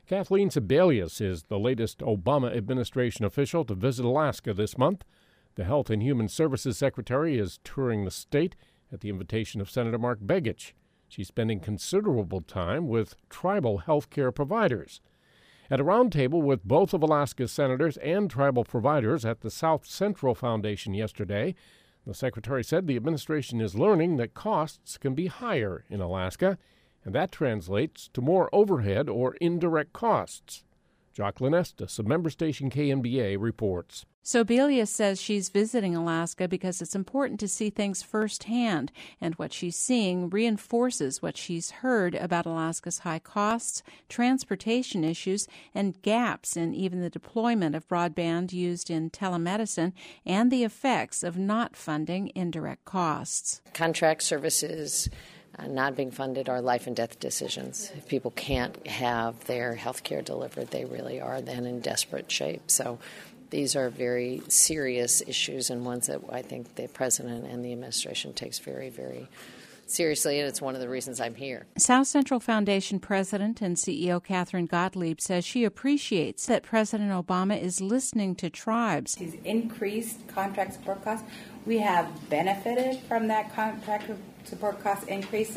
Kathleen Sebelius is the latest Obama administration official to visit Alaska this month. The Health and Human Services Secretary is touring the state at the invitation of Senator Mark Begich. She's spending considerable time with tribal health care providers. At a roundtable with both of Alaska's senators and tribal providers at the South Central Foundation yesterday, the secretary said the administration is learning that costs can be higher in Alaska, and that translates to more overhead or indirect costs. Jocelyn Estes of member station KNBA reports. Sebelius says she's visiting Alaska because it's important to see things firsthand, and what she's seeing reinforces what she's heard about Alaska's high costs, transportation issues, and gaps in even the deployment of broadband used in telemedicine and the effects of not funding indirect costs. Contract services not being funded are life and death decisions. If people can't have their health care delivered, they really are then in desperate shape. So these are very serious issues and ones that I think the president and the administration takes very, very seriously, and it's one of the reasons I'm here. South Central Foundation President and CEO Catherine Gottlieb says she appreciates that President Obama is listening to tribes. He's increased contract support costs. We have benefited from that contract support cost increase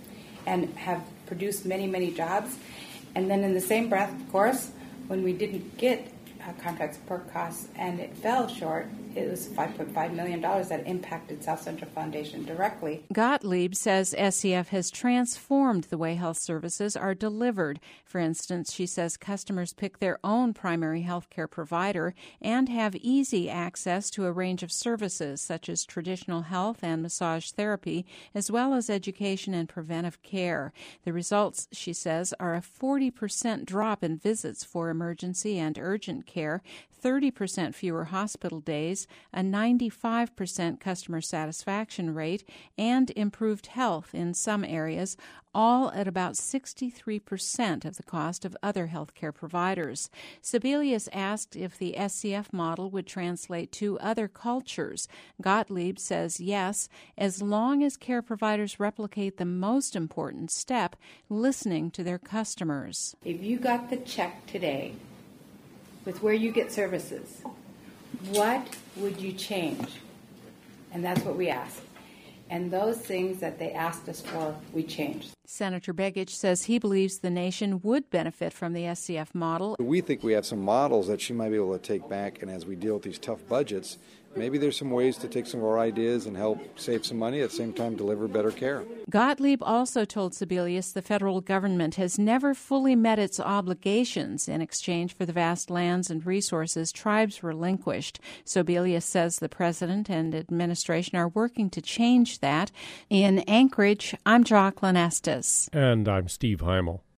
and have produced many, many jobs. And then in the same breath, of course, when we didn't get contract support costs and it fell short, it was $5.5 million that impacted South Central Foundation directly. Gottlieb says SCF has transformed the way health services are delivered. For instance, she says customers pick their own primary health care provider and have easy access to a range of services such as traditional health and massage therapy, as well as education and preventive care. The results, she says, are a 40% drop in visits for emergency and urgent care, 30% fewer hospital days, a 95% customer satisfaction rate, and improved health in some areas, all at about 63% of the cost of other healthcare providers. Sebelius asked if the SCF model would translate to other cultures. Gottlieb says yes, as long as care providers replicate the most important step, listening to their customers. If you got the check today with where you get services, what would you change? And that's what we asked. And those things that they asked us for, we changed. Senator Begich says he believes the nation would benefit from the SCF model. We think we have some models that she might be able to take back, and as we deal with these tough budgets, maybe there's some ways to take some of our ideas and help save some money, at the same time deliver better care. Gottlieb also told Sebelius the federal government has never fully met its obligations in exchange for the vast lands and resources tribes relinquished. Sebelius says the president and administration are working to change that. In Anchorage, I'm Jocelyn Estes. And I'm Steve Heimel.